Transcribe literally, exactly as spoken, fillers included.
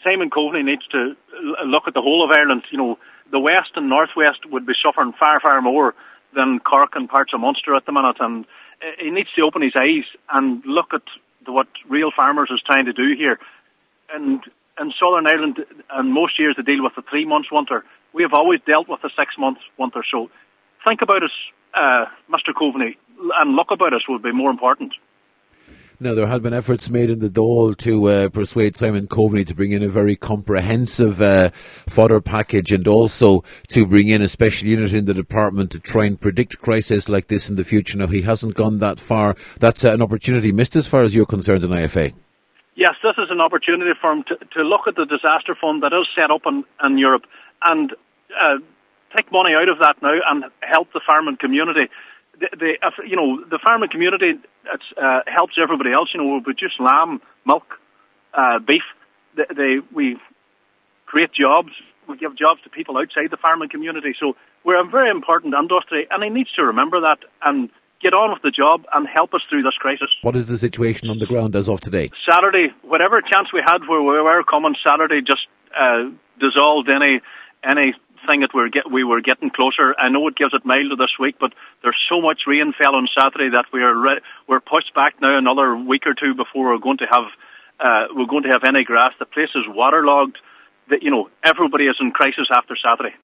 Simon Coveney needs to look at the whole of Ireland. You know, the West and Northwest would be suffering far, far more than Cork and parts of Munster at the minute, and he needs to open his eyes and look at what Real Farmers is trying to do here. And in Southern Ireland, and most years they deal with the three months winter. We have always dealt with the six months winter. So think about us, uh, Mister Coveney, and look about us would be more important. Now, there had been efforts made in the Dáil to uh, persuade Simon Coveney to bring in a very comprehensive uh, fodder package, and also to bring in a special unit in the department to try and predict crises like this in the future. Now, he hasn't gone that far. That's uh, an opportunity missed as far as you're concerned in I F A. Yes, this is an opportunity for him to, to look at the disaster fund that is set up in, in Europe and uh, take money out of that now and help the farming community. The, the, you know, the farming community it's, uh, helps everybody else. You know, we produce lamb, milk, uh, beef. They, they, we create jobs. We give jobs to people outside the farming community. So we're a very important industry, and he needs to remember that and get on with the job and help us through this crisis. What is the situation on the ground as of today? Saturday, whatever chance we had where we were coming, Saturday just uh, dissolved any any. thing that we're get, we were getting closer. I know it gives it milder this week, but there's so much rain fell on Saturday that we are re- we're pushed back now another week or two before we're going to have uh, we're going to have any grass. The place is waterlogged. The, you know, everybody is in crisis after Saturday.